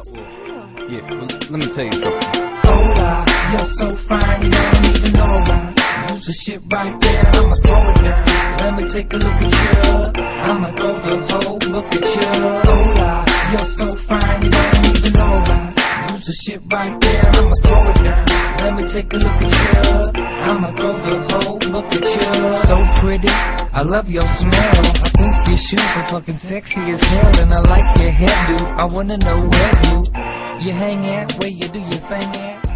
Yeah, well, let me tell you something. Hola, you're so fine, you don't even know why. Use the shit right there, I'ma throw it down. Let me take a look at you. I'ma throw the whole book at you. Hola, you're so fine, you don't even know why. Use the shit right there, I'ma throw it down. Let me take a look at you. I'ma throw the whole book at you. So pretty, I love your smell. I think your shoes are fucking sexy as hell. And I like your hairdo, I wanna know where you hang at, where you do your thing at.